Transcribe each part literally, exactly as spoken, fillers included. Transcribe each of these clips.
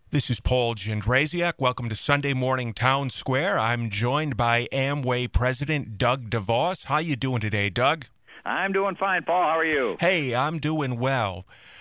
This is Paul Jandrziak. Welcome to Sunday Morning Town Square. I'm joined by Amway President Doug DeVos. How you doing today, Doug? I'm doing fine, Paul. How are you? Hey, I'm doing well.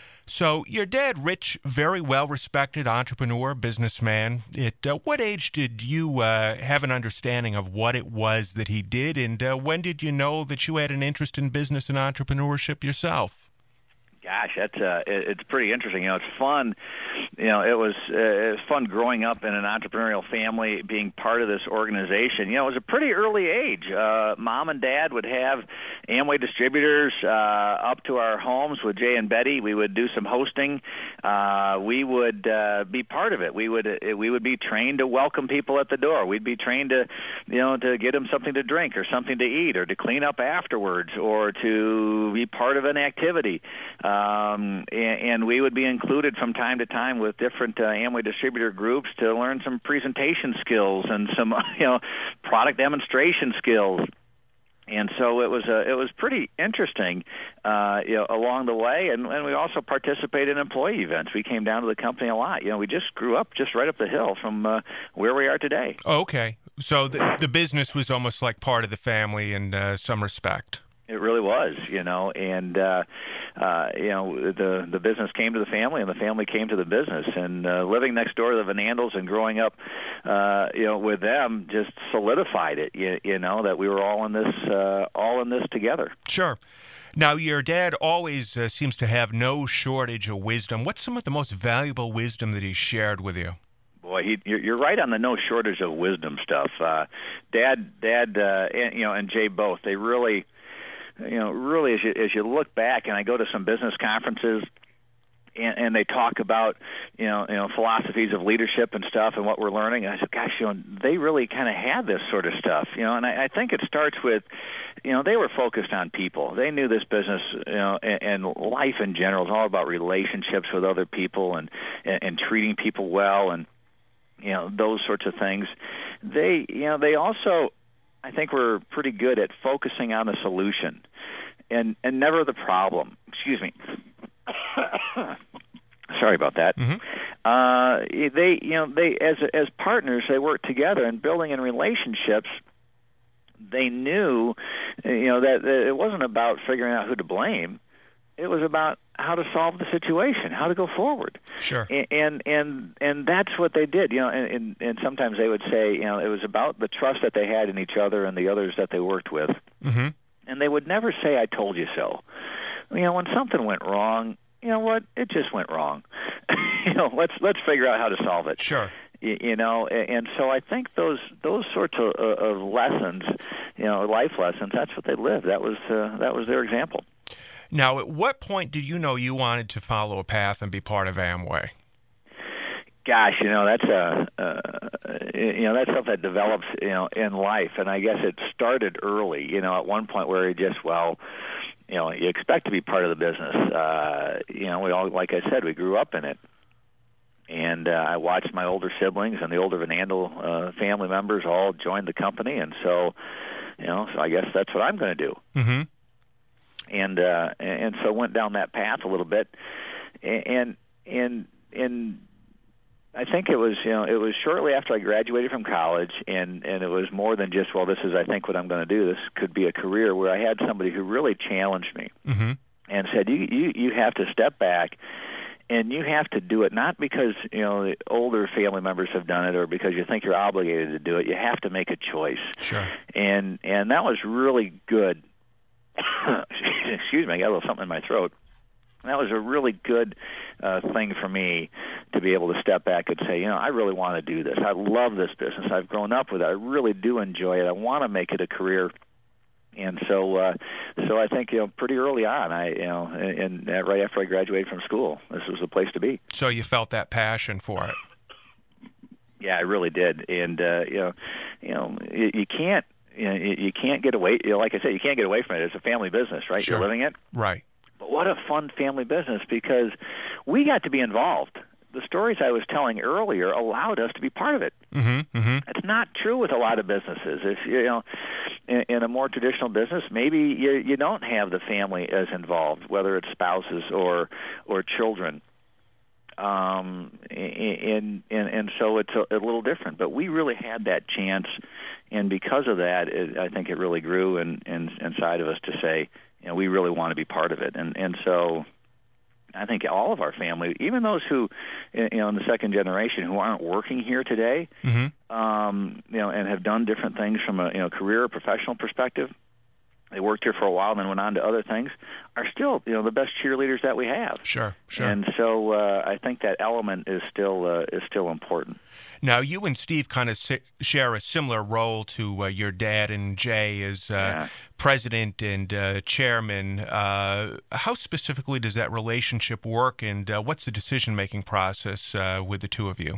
So your dad, Rich, very well-respected entrepreneur, businessman. At uh, what age did you uh, have an understanding of what it was that he did, and uh, when did you know that you had an interest in business and entrepreneurship yourself? Gosh, that's uh, it, it's pretty interesting. You know, it's fun. You know, it was uh, it was fun growing up in an entrepreneurial family, being part of this organization. You know, it was a pretty early age. Uh, Mom and Dad would have Amway distributors uh, up to our homes with Jay and Betty. We would do some hosting. Uh, we would uh, be part of it. We would uh, we would be trained to welcome people at the door. We'd be trained to, you know, to get them something to drink or something to eat or to clean up afterwards or to be part of an activity. Uh, Um, and, and we would be included from time to time with different uh, Amway distributor groups to learn some presentation skills and some, you know, product demonstration skills. And so it was uh, it was pretty interesting, uh, you know, along the way. And, and we also participated in employee events. We came down to the company a lot. You know, we just grew up just right up the hill from uh, where we are today. Okay, so the, the business was almost like part of the family in uh, some respect. It really was, you know, and uh, uh, you know the the business came to the family, and the family came to the business. And uh, living next door to the Vanandels and growing up, uh, you know, with them just solidified it. You, you know that we were all in this, uh, all in this together. Sure. Now, your dad always uh, seems to have no shortage of wisdom. What's some of the most valuable wisdom that he shared with you? Boy, he, you're, you're right on the no shortage of wisdom stuff. Uh, Dad, Dad, uh, and, you know, and Jay both. They really. You know, really, as you, as you look back, and I go to some business conferences, and, and they talk about, you know, you know, philosophies of leadership and stuff, and what we're learning. And I said, gosh, you know, they really kind of had this sort of stuff, you know. And I, I think it starts with, you know, they were focused on people. They knew this business, you know, and, and life in general is all about relationships with other people and, and and treating people well, and you know, those sorts of things. They, you know, they also. I think we're pretty good at focusing on the solution and, and never the problem. Excuse me. Sorry about that. Mm-hmm. Uh, they, you know, they as as partners, they worked together and building in relationships. They knew, you know, that, that it wasn't about figuring out who to blame. It was about how to solve the situation, how to go forward. Sure. And and and, and that's what they did, you know. And, and and sometimes they would say, you know, it was about the trust that they had in each other and the others that they worked with. Mm-hmm. And they would never say, "I told you so." You know, when something went wrong, you know what? It just went wrong. you know, let's let's figure out how to solve it. Sure. You, you know, and, and so I think those those sorts of, of lessons, you know, life lessons. That's what they lived. That was uh, that was their example. Now, at what point did you know you wanted to follow a path and be part of Amway? Gosh, you know, that's a, uh, you know, that's something that develops, you know, in life. And I guess it started early, you know, at one point where you just, well, you know, you expect to be part of the business. Uh, you know, we all, like I said, we grew up in it. And uh, I watched my older siblings and the older Vanandel uh, family members all join the company. And so, you know, so I guess that's what I'm going to do. Mm-hmm. And uh, and so went down that path a little bit, and and and I think it was you know it was shortly after I graduated from college, and, and it was more than just, well, this is I think what I'm going to do. This could be a career, where I had somebody who really challenged me mm-hmm. and said, you, you you have to step back. And you have to do it not because, you know, the older family members have done it or because you think you're obligated to do it. You have to make a choice. Sure. And and that was really good. Excuse me, I got a little something in my throat. That was a really good uh, thing for me to be able to step back and say, you know, I really want to do this. I love this business. I've grown up with it. I really do enjoy it. I want to make it a career. And so, uh, so I think, you know, pretty early on, I, you know, and, and right after I graduated from school, this was the place to be. So you felt that passion for it. Yeah, I really did. And uh, you know, you know, you, you can't. You know, you can't get away. You know, like I said, you can't get away from it. It's a family business, right? Sure. You're living it, right? But what a fun family business, because we got to be involved. The stories I was telling earlier allowed us to be part of it. Mm-hmm, mm-hmm. It's not true with a lot of businesses. If you know, in, in a more traditional business, maybe you you don't have the family as involved, whether it's spouses or or children. Um, and, and and so it's a, a little different. But we really had that chance, and because of that, it, I think it really grew in, in, inside of us to say, you know, we really want to be part of it. And and so I think all of our family, even those who, you know, in the second generation who aren't working here today, mm-hmm. um, you know, and have done different things from a you know career or professional perspective, they worked here for a while and then went on to other things, are still, you know, the best cheerleaders that we have. Sure, sure. And so uh, I think that element is still uh, is still important. Now, you and Steve kind of si- share a similar role to uh, your dad and Jay as uh, yeah. president and uh, chairman. Uh, how specifically does that relationship work, and uh, what's the decision-making process uh, with the two of you?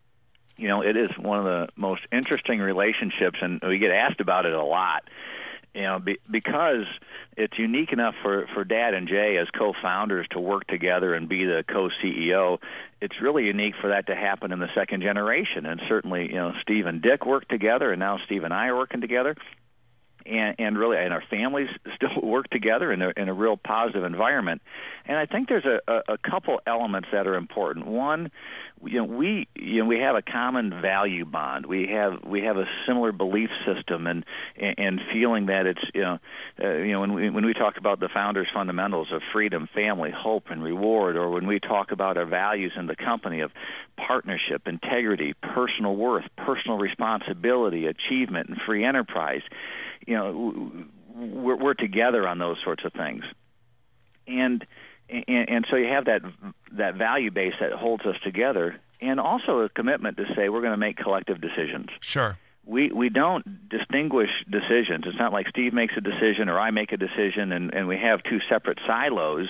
You know, it is one of the most interesting relationships, and we get asked about it a lot. You know, be, because it's unique enough for, for Dad and Jay as co-founders to work together and be the co-C E O. It's really unique for that to happen in the second generation. And certainly, you know, Steve and Dick work together, and now Steve and I are working together. And, and really, and our families still work together in a, in a real positive environment. And I think there's a, a, a couple elements that are important. One, you know, we you know we have a common value bond. We have we have a similar belief system, and and feeling that it's you know uh, you know when we when we talk about the founders' fundamentals of freedom, family, hope, and reward, or when we talk about our values in the company of partnership, integrity, personal worth, personal responsibility, achievement, and free enterprise. You know, we're, we're together on those sorts of things, and, and and so you have that that value base that holds us together, and also a commitment to say we're going to make collective decisions. Sure. We we don't distinguish decisions. It's not like Steve makes a decision or I make a decision, and, and we have two separate silos.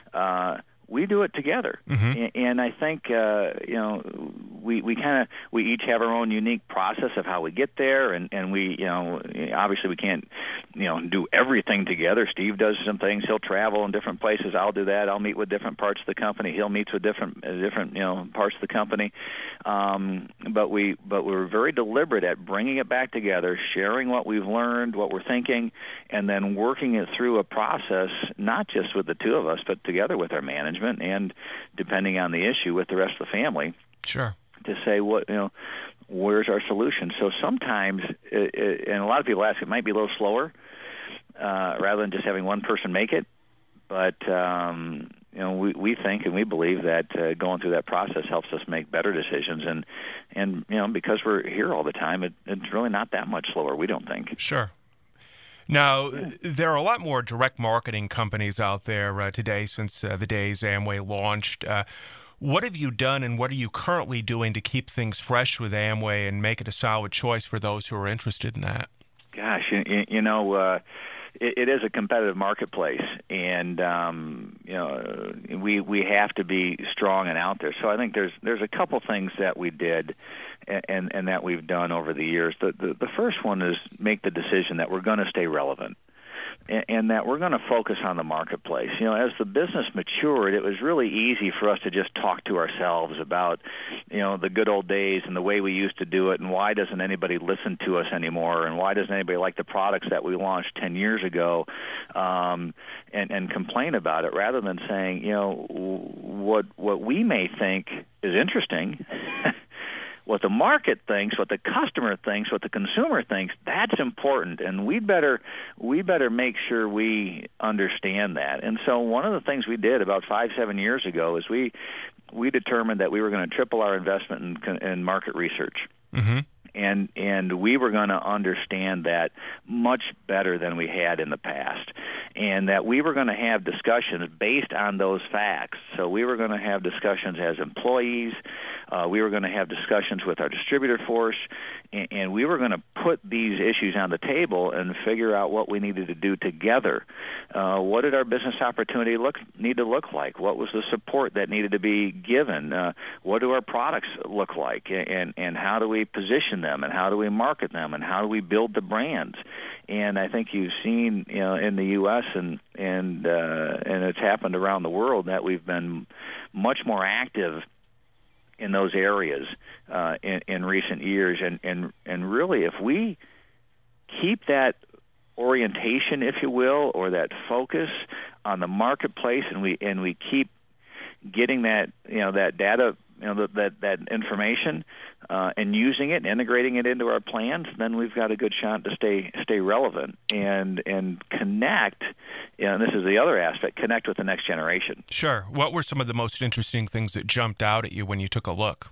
Uh, we do it together, mm-hmm. and, and I think uh, you know we we kind of we each have our own unique process of how we get there, and, and we you know obviously we can't you know do everything together. Steve does some things; he'll travel in different places. I'll do that. I'll meet with different parts of the company. He'll meet with different uh, different you know parts of the company. Um, but we but we're very deliberate at bringing it back together, sharing what we've learned, what we're thinking, and then working it through a process, not just with the two of us, but together with our management. And depending on the issue with the rest of the family, sure, to say what you know, where's our solution? So sometimes, it, it, and a lot of people ask, it might be a little slower, uh, rather than just having one person make it. But um, you know, we we think and we believe that uh, going through that process helps us make better decisions. And and you know, because we're here all the time, it, it's really not that much slower. We don't think. Sure. Now, there are a lot more direct marketing companies out there uh, today since uh, the days Amway launched. Uh, what have you done, and what are you currently doing to keep things fresh with Amway and make it a solid choice for those who are interested in that? Gosh, you, you know, uh, it, it is a competitive marketplace, and um, you know, we we have to be strong and out there. So I think there's there's a couple things that we did. And, and that we've done over the years. The, the, the first one is make the decision that we're going to stay relevant, and, and that we're going to focus on the marketplace. You know, as the business matured, it was really easy for us to just talk to ourselves about, you know, the good old days and the way we used to do it, and why doesn't anybody listen to us anymore, and why doesn't anybody like the products that we launched ten years ago, um, and, and complain about it, rather than saying, you know, what what we may think is interesting. What the market thinks, what the customer thinks, what the consumer thinks, that's important, and we better we better make sure we understand that. And so one of the things we did about five, seven years ago is we we determined that we were going to triple our investment in, in market research. Mm-hmm. And and we were going to understand that much better than we had in the past, and that we were going to have discussions based on those facts. So we were going to have discussions as employees. Uh, we were going to have discussions with our distributor force, and, and we were going to put these issues on the table and figure out what we needed to do together. Uh, what did our business opportunity look need to look like? What was the support that needed to be given? Uh, what do our products look like, and and how do we position them, and how do we market them, and how do we build the brands? And I think you've seen, you know, in the U S and and uh, and it's happened around the world that we've been much more active in those areas uh, in, in recent years, and, and and really, if we keep that orientation, if you will, or that focus on the marketplace, and we and we keep getting that you know that data, you know that that information, uh, and using it, integrating it into our plans, then we've got a good shot to stay stay relevant and and connect. You know, and this is the other aspect: connect with the next generation. Sure. What were some of the most interesting things that jumped out at you when you took a look?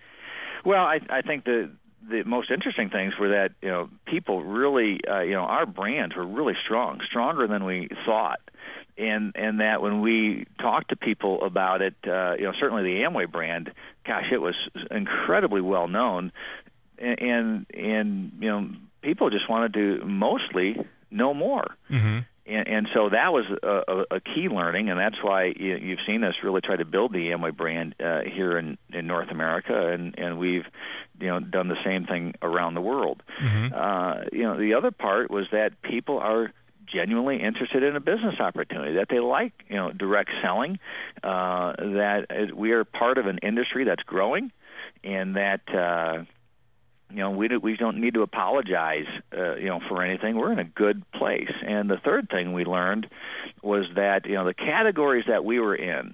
Well, I, I think the the most interesting things were that you know people really uh, you know our brands were really strong, stronger than we thought, and and that when we talked to people about it, uh, you know certainly the Amway brand, gosh, it was incredibly well known, and and, and you know people just wanted to mostly know more. Mm-hmm. And, and so that was a, a key learning, and that's why you, you've seen us really try to build the Amway brand uh, here in, in North America, and, and we've you know done the same thing around the world. Mm-hmm. Uh, you know, the other part was that people are genuinely interested in a business opportunity, that they like you know direct selling, uh, that we are part of an industry that's growing, and that. Uh, You know, we do, we don't need to apologize, uh, you know, for anything. We're in a good place. And the third thing we learned was that, you know, the categories that we were in,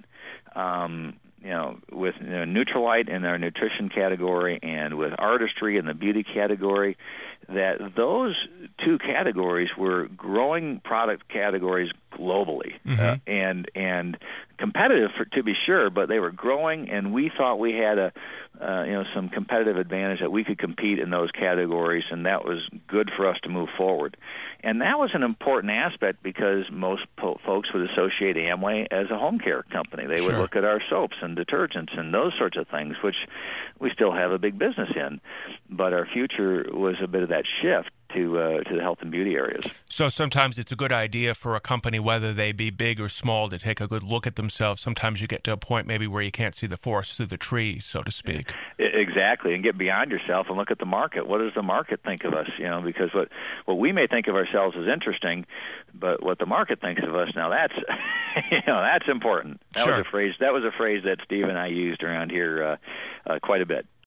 um, you know, with you know, Nutrilite in our nutrition category and with artistry in the beauty category, that those two categories were growing product categories globally, mm-hmm. uh, and and competitive for, to be sure, but they were growing, and we thought we had a uh, you know some competitive advantage that we could compete in those categories, and that was good for us to move forward. And that was an important aspect because most po- folks would associate Amway as a home care company. They would Sure. look at our soaps and detergents and those sorts of things, which we still have a big business in, but our future was a bit of that shift to uh, to the health and beauty areas. So sometimes it's a good idea for a company, whether they be big or small, to take a good look at themselves. Sometimes you get to a point maybe where you can't see the forest through the trees, so to speak. Exactly, and get beyond yourself and look at the market. What does the market think of us? You know, because what what we may think of ourselves as interesting, but what the market thinks of us, now that's you know that's important. That Sure. was a phrase. That was a phrase that Steve and I used around here uh, uh, quite a bit.